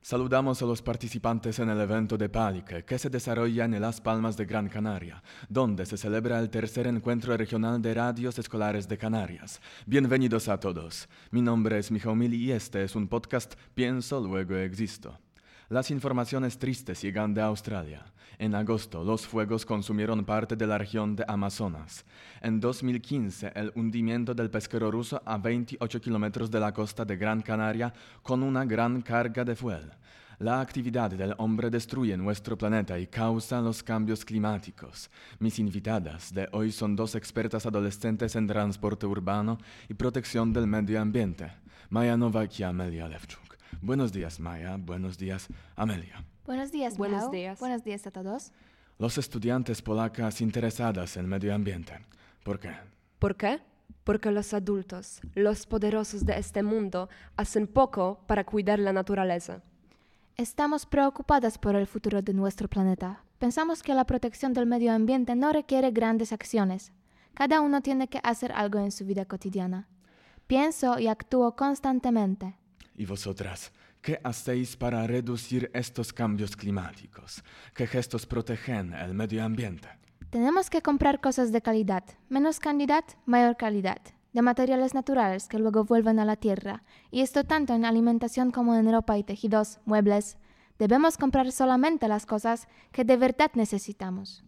Saludamos a los participantes en el evento de Palique, que se desarrolla en Las Palmas de Gran Canaria, donde se celebra el tercer encuentro regional de radios escolares de Canarias. Bienvenidos a todos. Mi nombre es Michał Mil y este es un podcast Pienso, luego existo. Las informaciones tristes llegan de Australia. En agosto, los fuegos consumieron parte de la región de Amazonas. En 2015, el hundimiento del pesquero ruso a 28 kilómetros de la costa de Gran Canaria con una gran carga de fuel. La actividad del hombre destruye nuestro planeta y causa los cambios climáticos. Mis invitadas de hoy son dos expertas adolescentes en transporte urbano y protección del medio ambiente, Maja Novak y Amelia Levchuk. Buenos días, Maja. Buenos días, Amelia. Buenos días, Buenos Michał. días. Buenos días a todos. Los estudiantes polacas interesadas en medio ambiente. ¿Por qué? ¿Por qué? Porque los adultos, los poderosos de este mundo, hacen poco para cuidar la naturaleza. Estamos preocupadas por el futuro de nuestro planeta. Pensamos que la protección del medio ambiente no requiere grandes acciones. Cada uno tiene que hacer algo en su vida cotidiana. Pienso y actúo constantemente. ¿Y vosotras? ¿Qué hacéis para reducir estos cambios climáticos? ¿Qué gestos protegen el medio ambiente? Tenemos que comprar cosas de calidad. Menos cantidad, mayor calidad. De materiales naturales que luego vuelven a la tierra. Y esto tanto en alimentación como en ropa y tejidos, muebles. Debemos comprar solamente las cosas que de verdad necesitamos.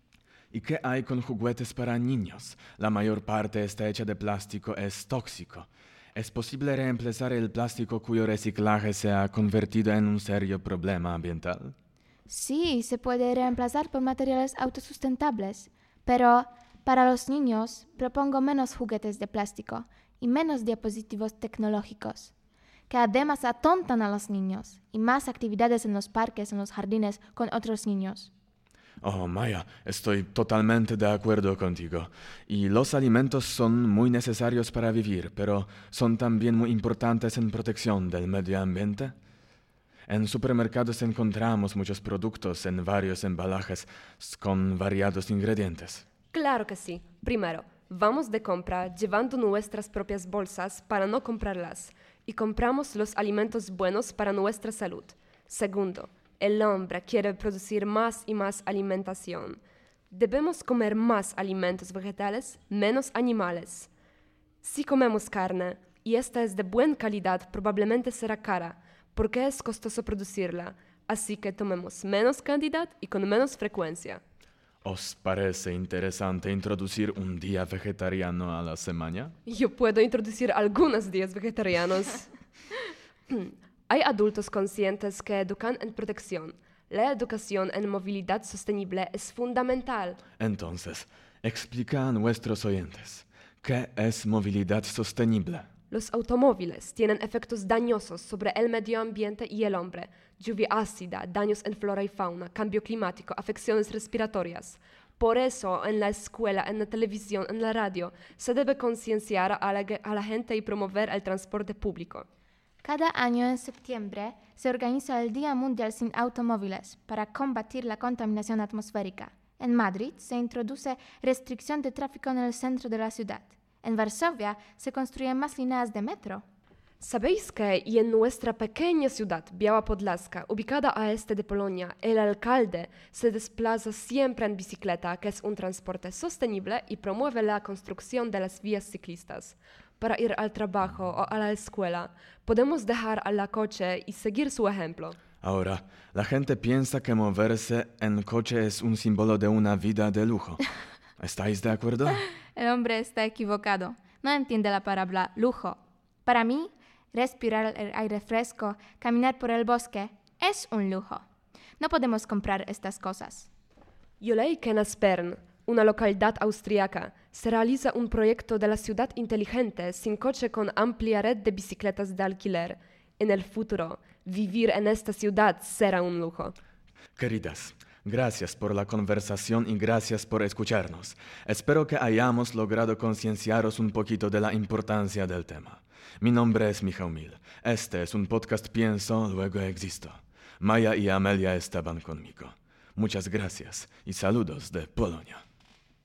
¿Y qué hay con juguetes para niños? La mayor parte está hecha de plástico, es tóxico. ¿Es posible reemplazar el plástico cuyo reciclaje se ha convertido en un serio problema ambiental? Sí, se puede reemplazar por materiales autosustentables, pero para los niños propongo menos juguetes de plástico y menos dispositivos tecnológicos, que además atontan a los niños, y más actividades en los parques, en los jardines con otros niños. Oh, Maja, estoy totalmente de acuerdo contigo. Y los alimentos son muy necesarios para vivir, pero son también muy importantes en protección del medio ambiente. En supermercados encontramos muchos productos en varios embalajes con variados ingredientes. Claro que sí. Primero, vamos de compra llevando nuestras propias bolsas para no comprarlas y compramos los alimentos buenos para nuestra salud. Segundo, el hombre quiere producir más y más alimentación. Debemos comer más alimentos vegetales, menos animales. Si comemos carne, y esta es de buena calidad, probablemente será cara, porque es costoso producirla. Así que tomemos menos cantidad y con menos frecuencia. ¿Os parece interesante introducir un día vegetariano a la semana? Yo puedo introducir algunos días vegetarianos. Hay adultos conscientes que educan en protección. La educación en movilidad sostenible es fundamental. Entonces, explica a nuestros oyentes, ¿qué es movilidad sostenible? Los automóviles tienen efectos dañosos sobre el medio ambiente y el hombre. Lluvia ácida, daños en flora y fauna, cambio climático, afecciones respiratorias. Por eso, en la escuela, en la televisión, en la radio, se debe concienciar a la gente y promover el transporte público. Cada año en septiembre se organiza el Día Mundial sin Automóviles para combatir la contaminación atmosférica. En Madrid se introduce restricción de tráfico en el centro de la ciudad. En Varsovia se construyen más líneas de metro. ¿Sabéis que y en nuestra pequeña ciudad, Biała Podlaska, ubicada a este de Polonia, el alcalde se desplaza siempre en bicicleta, que es un transporte sostenible y promueve la construcción de las vías ciclistas? Para ir al trabajo o a la escuela, podemos dejar al coche y seguir su ejemplo. Ahora, la gente piensa que moverse en coche es un símbolo de una vida de lujo. ¿Estáis de acuerdo? El hombre está equivocado. No entiende la palabra lujo. Para mí, respirar el aire fresco, caminar por el bosque, es un lujo. No podemos comprar estas cosas. Yo leí que en Aspern, una localidad austriaca, se realiza un proyecto de la ciudad inteligente sin coche con amplia red de bicicletas de alquiler. En el futuro, vivir en esta ciudad será un lujo. Queridas, gracias por la conversación y gracias por escucharnos. Espero que hayamos logrado concienciaros un poquito de la importancia del tema. Mi nombre es Michał Mil. Este es un podcast Pienso, luego existo. Maja y Amelia estaban conmigo. Muchas gracias y saludos de Polonia.